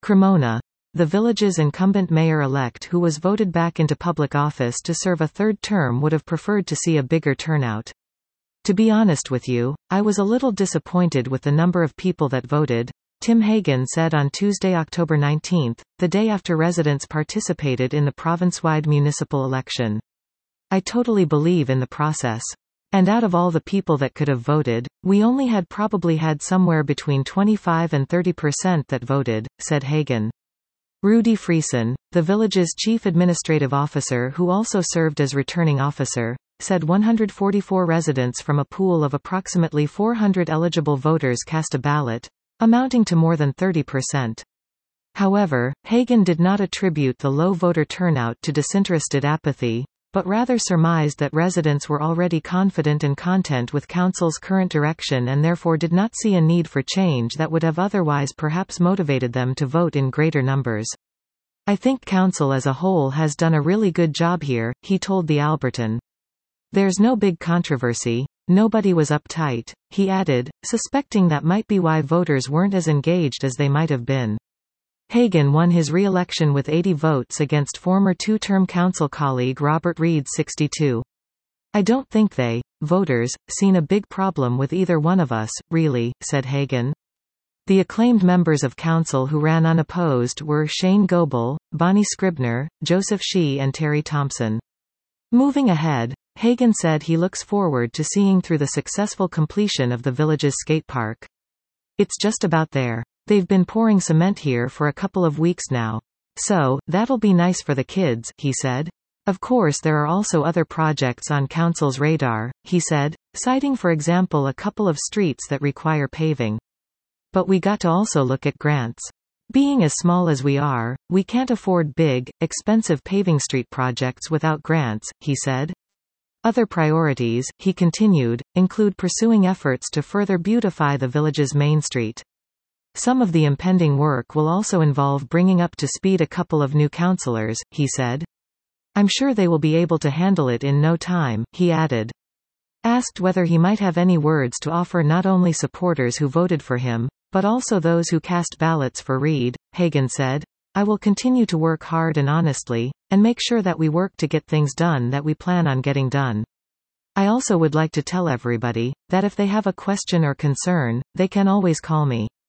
Cremona. The village's incumbent mayor-elect who was voted back into public office to serve a third term would have preferred to see a bigger turnout. To be honest with you, I was a little disappointed with the number of people that voted, Tim Hagen said on Tuesday, October 19, the day after residents participated in the province-wide municipal election. I totally believe in the process. And out of all the people that could have voted, we only probably had somewhere between 25 and 30% that voted, said Hagen. Rudy Friesen, the village's chief administrative officer who also served as returning officer, said 144 residents from a pool of approximately 400 eligible voters cast a ballot, amounting to more than 30%. However, Hagen did not attribute the low voter turnout to disinterested apathy, but rather surmised that residents were already confident and content with council's current direction and therefore did not see a need for change that would have otherwise perhaps motivated them to vote in greater numbers. I think council as a whole has done a really good job here, he told the Albertan. There's no big controversy, nobody was uptight, he added, suspecting that might be why voters weren't as engaged as they might have been. Hagen won his re-election with 80 votes against former two-term council colleague Robert Reid 62. I don't think they, voters, seen a big problem with either one of us, really, said Hagen. The acclaimed members of council who ran unopposed were Shane Goebel, Bonnie Scribner, Joseph Shee and Terry Thompson. Moving ahead, Hagen said he looks forward to seeing through the successful completion of the village's skate park. It's just about there. They've been pouring cement here for a couple of weeks now. So, that'll be nice for the kids, he said. Of course there are also other projects on council's radar, he said, citing for example a couple of streets that require paving. But we got to also look at grants. Being as small as we are, we can't afford big, expensive paving street projects without grants, he said. Other priorities, he continued, include pursuing efforts to further beautify the village's main street. Some of the impending work will also involve bringing up to speed a couple of new councillors, he said. I'm sure they will be able to handle it in no time, he added. Asked whether he might have any words to offer not only supporters who voted for him, but also those who cast ballots for Reid, Hagen said, I will continue to work hard and honestly, and make sure that we work to get things done that we plan on getting done. I also would like to tell everybody, that if they have a question or concern, they can always call me.